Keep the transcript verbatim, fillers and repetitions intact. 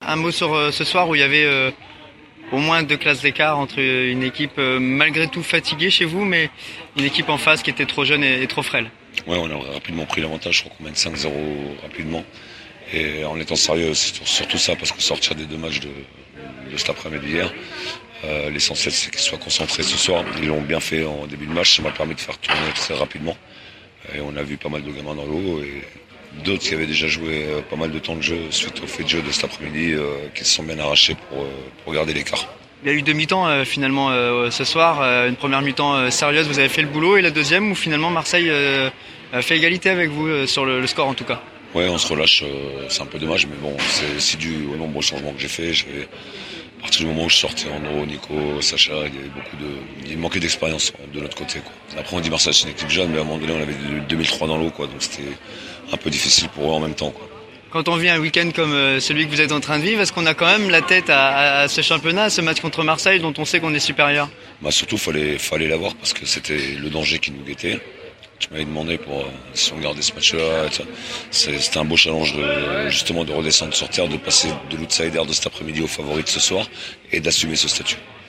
un mot sur euh, ce soir où il y avait euh, au moins deux classes d'écart entre une équipe euh, malgré tout fatiguée chez vous, mais une équipe en face qui était trop jeune et, et trop frêle. Ouais, on a rapidement pris l'avantage, je crois qu'on mène cinq zéro rapidement. Et en étant sérieux, c'est surtout ça, parce que sortir des deux matchs de, de cet après-midi hier, euh, l'essentiel c'est qu'ils soient concentrés ce soir. Ils l'ont bien fait en début de match, ça m'a permis de faire tourner très rapidement. Et on a vu pas mal de gamins dans l'eau et d'autres qui avaient déjà joué pas mal de temps de jeu suite au fait de jeu de cet après-midi, euh, qui se sont bien arrachés pour, euh, pour garder l'écart. Il y a eu deux mi-temps euh, finalement euh, ce soir, euh, une première mi-temps euh, sérieuse, vous avez fait le boulot, et la deuxième où finalement Marseille euh, a fait égalité avec vous euh, sur le, le score en tout cas. Ouais, on se relâche, euh, c'est un peu dommage, mais bon, c'est aussi dû au nombre de changements que j'ai fait. J'ai, à partir du moment où je sortais Andro, Nico, Sacha, il y avait beaucoup de, il manquait d'expérience de notre côté, quoi. Après, on dit Marseille c'est une équipe jeune, mais à un moment donné, on avait deux mille trois dans l'eau, quoi, donc c'était un peu difficile pour eux en même temps, quoi. Quand on vit un week-end comme euh, celui que vous êtes en train de vivre, est-ce qu'on a quand même la tête à, à, à ce championnat, à ce match contre Marseille dont on sait qu'on est supérieur? Bah surtout, fallait, fallait l'avoir parce que c'était le danger qui nous guettait. Tu m'avais demandé pour euh, si on gardait ce match-là. C'était un beau challenge de, justement de redescendre sur terre, de passer de l'outsider de cet après-midi au favori de ce soir et d'assumer ce statut.